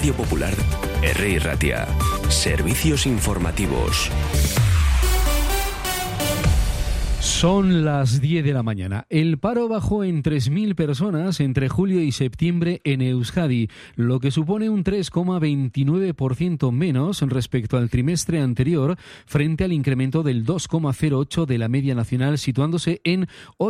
Radio Popular, Herri Ratia. Servicios informativos. Son las 10 de la mañana. El paro bajó en 3.000 personas entre julio y septiembre en Euskadi, lo que supone un 3,29% menos respecto al trimestre anterior, frente al incremento del 2,08% de la media nacional, situándose en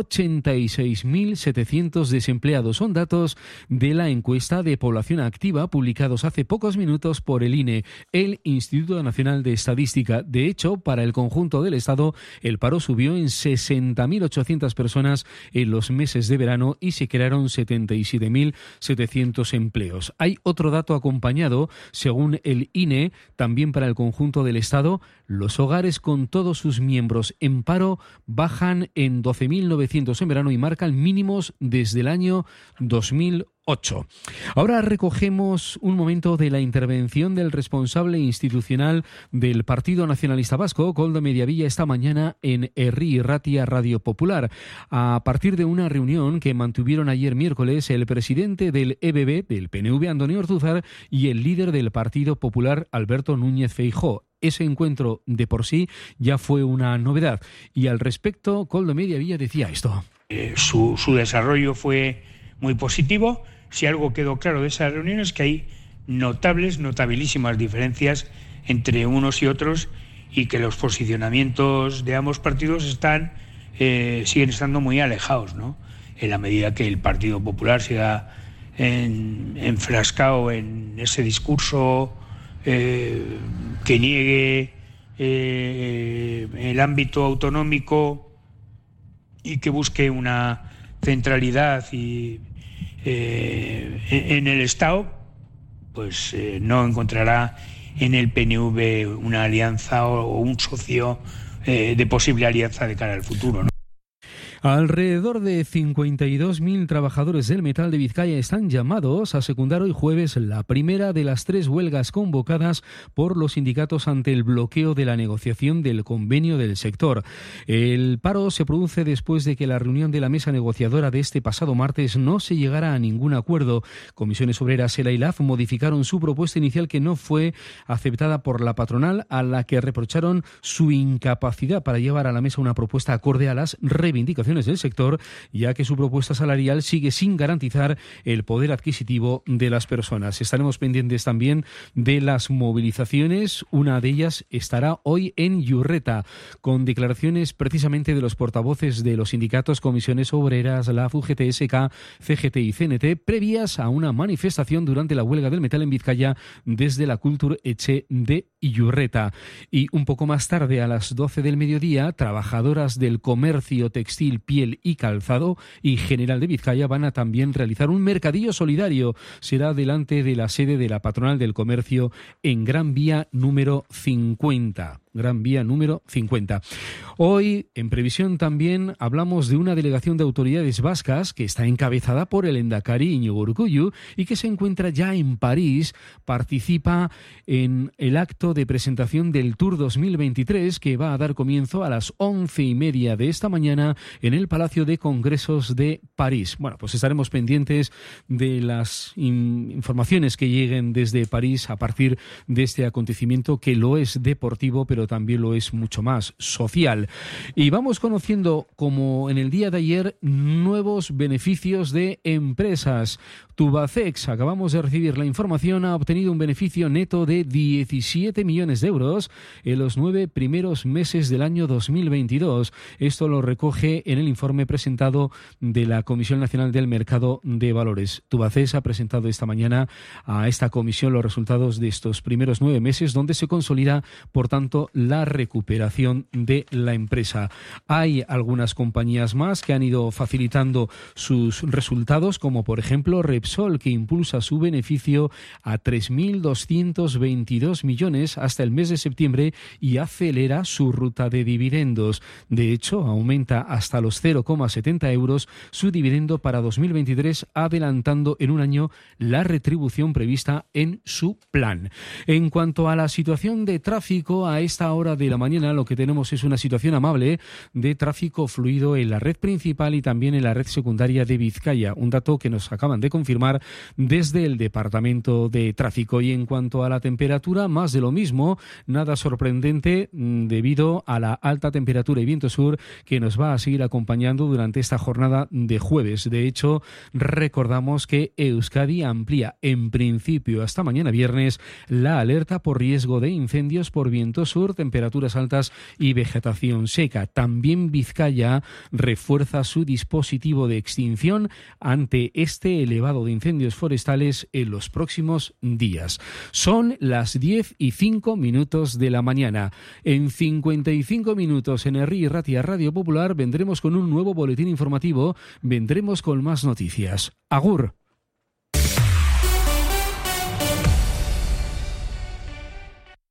86.700 desempleados. Son datos de la encuesta de población activa publicados hace pocos minutos por el INE, el Instituto Nacional de Estadística. De hecho, para el conjunto del Estado, el paro subió en 60.800 personas en los meses de verano y se crearon 77.700 empleos. Hay otro dato acompañado, según el INE, también para el conjunto del Estado, los hogares con todos sus miembros en paro bajan en 12.900 en verano y marcan mínimos desde el año 2008. Ahora recogemos un momento de la intervención del responsable institucional del Partido Nacionalista Vasco, Koldo Mediavilla, esta mañana en Herri Ratia Radio Popular. A partir de una reunión que mantuvieron ayer miércoles el presidente del EBB, del PNV, Andoni Ortuzar, y el líder del Partido Popular, Alberto Núñez Feijóo. Ese encuentro de por sí ya fue una novedad. Y al respecto, Koldo Mediavilla decía esto. Su desarrollo fue muy positivo. Si algo quedó claro de esa reunión es que hay notabilísimas diferencias entre unos y otros y que los posicionamientos de ambos partidos siguen estando muy alejados, ¿no? En la medida que el Partido Popular siga enfrascado en ese discurso que niegue el ámbito autonómico y que busque una centralidad en el Estado, pues no encontrará en el PNV una alianza o un socio de posible alianza de cara al futuro, ¿no? Alrededor de 52.000 trabajadores del metal de Vizcaya están llamados a secundar hoy jueves la primera de las 3 huelgas convocadas por los sindicatos ante el bloqueo de la negociación del convenio del sector. El paro se produce después de que la reunión de la mesa negociadora de este pasado martes no se llegara a ningún acuerdo. Comisiones Obreras, ELA y LAF modificaron su propuesta inicial, que no fue aceptada por la patronal, a la que reprocharon su incapacidad para llevar a la mesa una propuesta acorde a las reivindicaciones del sector, ya que su propuesta salarial sigue sin garantizar el poder adquisitivo de las personas. Estaremos pendientes también de las movilizaciones. Una de ellas estará hoy en Iurreta, con declaraciones precisamente de los portavoces de los sindicatos Comisiones Obreras, la UGT, SK, CGT y CNT, previas a una manifestación durante la huelga del metal en Vizcaya desde la Kultur Etxe de Iurreta. Y un poco más tarde, a las 12 del mediodía, trabajadoras del comercio textil, piel y calzado y general de Vizcaya van a también realizar un mercadillo solidario. Será delante de la sede de la patronal del comercio en Gran Vía número 50. Gran Vía número 50. Hoy, en previsión también, hablamos de una delegación de autoridades vascas que está encabezada por el Endakari Iñigo Urkullu y que se encuentra ya en París. Participa en el acto de presentación del Tour 2023, que va a dar comienzo a las 11:30 de esta mañana en el Palacio de Congresos de París. Bueno, pues estaremos pendientes de las informaciones que lleguen desde París a partir de este acontecimiento, que lo es deportivo, pero también lo es mucho más social. Y vamos conociendo, como en el día de ayer, nuevos beneficios de empresas. Tubacex, acabamos de recibir la información, ha obtenido un beneficio neto de 17 millones de euros en los 9 primeros meses del año 2022. Esto lo recoge en el informe presentado de la Comisión Nacional del Mercado de Valores. Tubacex ha presentado esta mañana a esta comisión los resultados de estos primeros 9 meses, donde se consolida, por tanto, la recuperación de la empresa. Hay algunas compañías más que han ido facilitando sus resultados, como por ejemplo Repsol, que impulsa su beneficio a 3.222 millones hasta el mes de septiembre y acelera su ruta de dividendos. De hecho, aumenta hasta los 0,70 euros su dividendo para 2023, adelantando en un año la retribución prevista en su plan. En cuanto a la situación de tráfico, a esta esta hora de la mañana lo que tenemos es una situación amable de tráfico fluido en la red principal y también en la red secundaria de Vizcaya, un dato que nos acaban de confirmar desde el Departamento de Tráfico. Y en cuanto a la temperatura, más de lo mismo, nada sorprendente debido a la alta temperatura y viento sur que nos va a seguir acompañando durante esta jornada de jueves. De hecho, recordamos que Euskadi amplía en principio hasta mañana viernes la alerta por riesgo de incendios por viento sur, temperaturas altas y vegetación seca. También Vizcaya refuerza su dispositivo de extinción ante este elevado de incendios forestales en los próximos días. Son las 10:05 de la mañana. En 55 minutos en Herri Ratia Radio Popular vendremos con un nuevo boletín informativo, vendremos con más noticias. Agur.